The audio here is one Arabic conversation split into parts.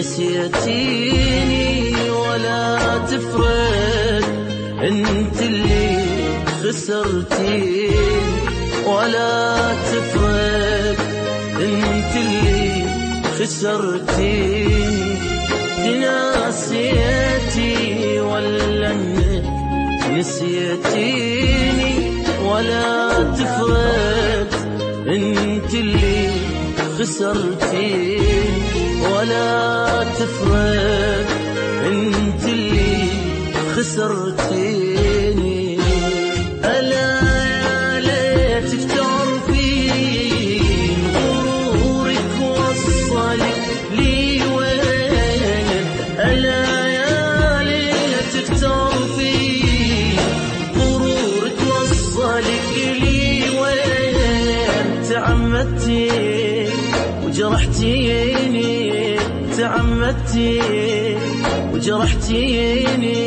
نسيتيني ولا تفرق انت اللي خسرتيني ولا تفرق انت اللي خسرتيني نسيتي ولا انك نسيتيني ولا تفرق انت اللي خسرتيني ولا تفرق انت اللي خسرتيني ألا يا ليتك تعرفين غرورك وصلك لي وين ألا يا ليتك تعرفين غرورك وصلك لي وين تعمدتي وجرحتيني تعمدتي وجرحتيني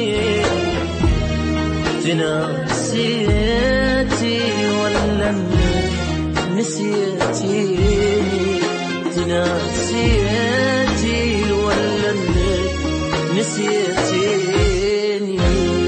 تناسيتي ولا نسيتيني تناسيتي ولا نسيتيني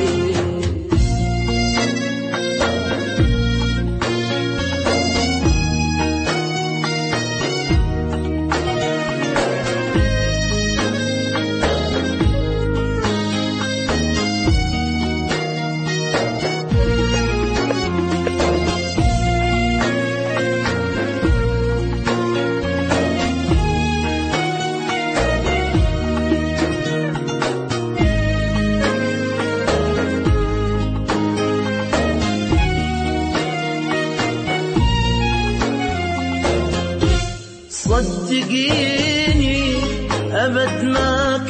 صدقيني أبد ما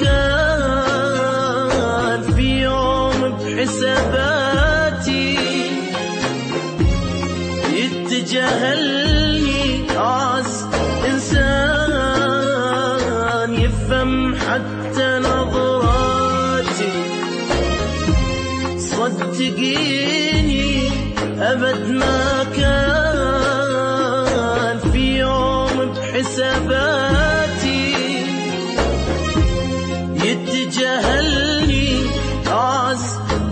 كان في يوم بحساباتي يتجاهلني عاز إنسان يفهم حتى نظراتي صدقيني أبد ما كان في يوم بحساباتي يتجاهلني عاز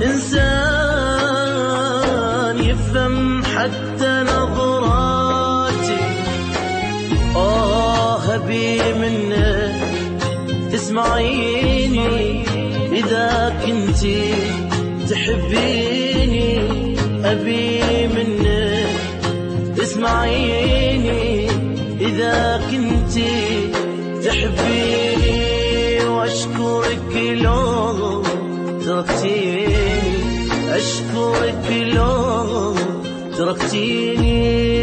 إنسان يفهم حتى نظراتي أبي منك تسمعيني إذا كنتي تحبيني أبي منك تسمعيني إذا كنتي تحبيني وأشكرك لو تركتيني أشكرك لو تركتيني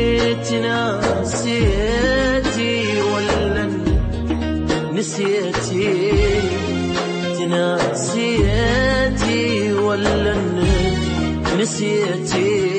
تناسيتي ولا نسيتيني تناسيتي ولا نسيتيني